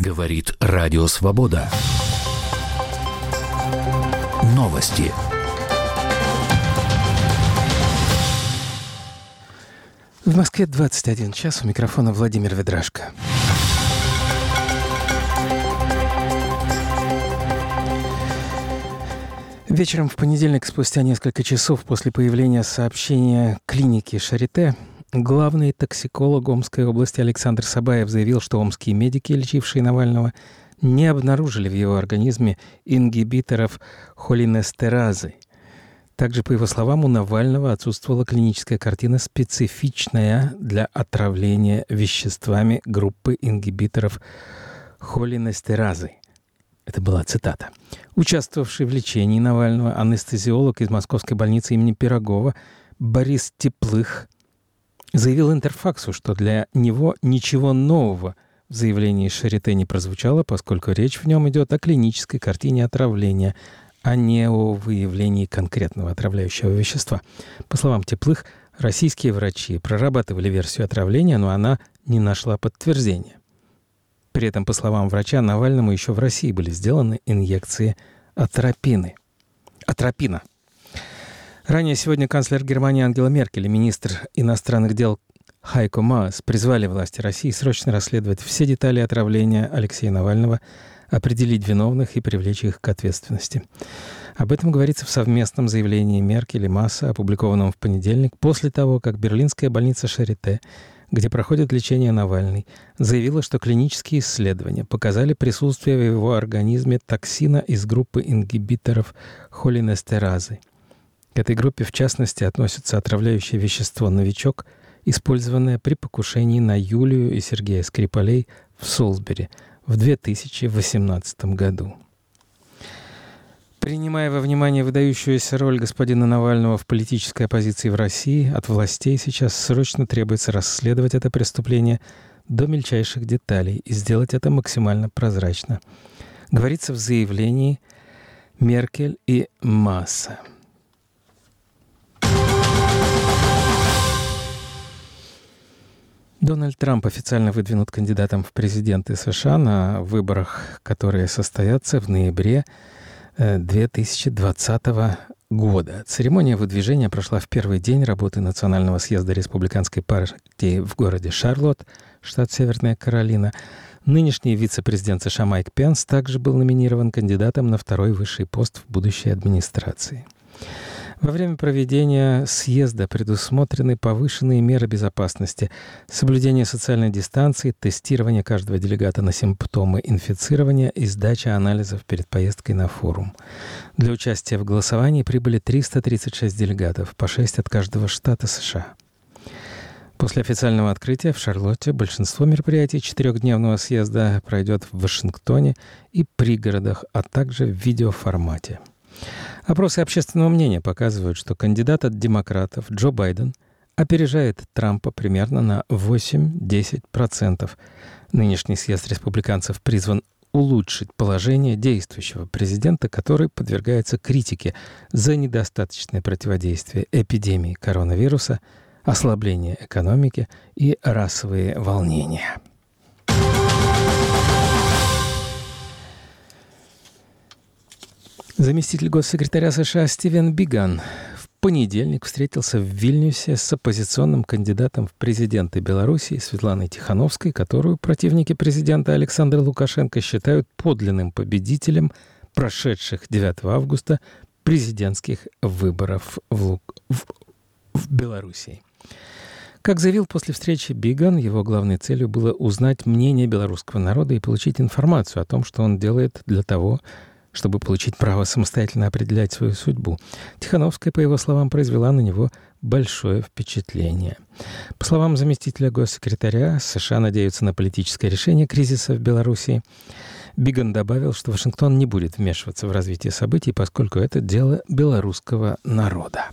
Говорит Радио Свобода. Новости. В Москве 21 час. У микрофона Владимир Ведрашко. Вечером в понедельник, спустя несколько часов после появления сообщения клиники Шарите, главный токсиколог Омской области Александр Сабаев заявил, что омские медики, лечившие Навального, не обнаружили в его организме ингибиторов холинестеразы. Также, по его словам, у Навального отсутствовала клиническая картина, специфичная для отравления веществами группы ингибиторов холинестеразы. Это была цитата. Участвовавший в лечении Навального анестезиолог из Московской больницы имени Пирогова Борис Теплых заявил Интерфаксу, что для него ничего нового в заявлении Шарите не прозвучало, поскольку речь в нем идет о клинической картине отравления, а не о выявлении конкретного отравляющего вещества. По словам Теплых, российские врачи прорабатывали версию отравления, но она не нашла подтверждения. При этом, по словам врача, Навальному еще в России были сделаны инъекции атропина. Ранее сегодня канцлер Германии Ангела Меркель и министр иностранных дел Хайко Маас призвали власти России срочно расследовать все детали отравления Алексея Навального, определить виновных и привлечь их к ответственности. Об этом говорится в совместном заявлении Меркель и Мааса, опубликованном в понедельник, после того, как берлинская больница Шарите, где проходит лечение Навальный, заявила, что клинические исследования показали присутствие в его организме токсина из группы ингибиторов холинестеразы. К этой группе, в частности, относится отравляющее вещество «Новичок», использованное при покушении на Юлию и Сергея Скрипалей в Солсбери в 2018 году. Принимая во внимание выдающуюся роль господина Навального в политической оппозиции в России, от властей сейчас срочно требуется расследовать это преступление до мельчайших деталей и сделать это максимально прозрачно. Говорится в заявлении Меркель и Мааса. Дональд Трамп официально выдвинут кандидатом в президенты США на выборах, которые состоятся в ноябре 2020 года. Церемония выдвижения прошла в первый день работы Национального съезда Республиканской партии в городе Шарлотт, штат Северная Каролина. Нынешний вице-президент США Майк Пенс также был номинирован кандидатом на второй высший пост в будущей администрации. Во время проведения съезда предусмотрены повышенные меры безопасности, соблюдение социальной дистанции, тестирование каждого делегата на симптомы инфицирования и сдача анализов перед поездкой на форум. Для участия в голосовании прибыли 336 делегатов, по 6 от каждого штата США. После официального открытия в Шарлотте большинство мероприятий четырехдневного съезда пройдет в Вашингтоне и пригородах, а также в видеоформате. Опросы общественного мнения показывают, что кандидат от демократов Джо Байден опережает Трампа примерно на 8-10%. Нынешний съезд республиканцев призван улучшить положение действующего президента, который подвергается критике за недостаточное противодействие эпидемии коронавируса, ослабление экономики и расовые волнения. Заместитель госсекретаря США Стивен Биган в понедельник встретился в Вильнюсе с оппозиционным кандидатом в президенты Белоруссии Светланой Тихановской, которую противники президента Александра Лукашенко считают подлинным победителем прошедших 9 августа президентских выборов в Белоруссии. Как заявил после встречи Биган, его главной целью было узнать мнение белорусского народа и получить информацию о том, что он делает для того, чтобы получить право самостоятельно определять свою судьбу. Тихановская, по его словам, произвела на него большое впечатление. По словам заместителя госсекретаря, США надеются на политическое решение кризиса в Белоруссии. Биган добавил, что Вашингтон не будет вмешиваться в развитие событий, поскольку это дело белорусского народа.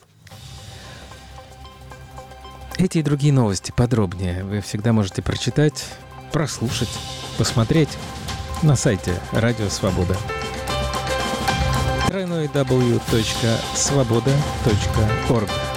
Эти и другие новости подробнее вы всегда можете прочитать, прослушать, посмотреть на сайте Радио Свобода. www.svoboda.org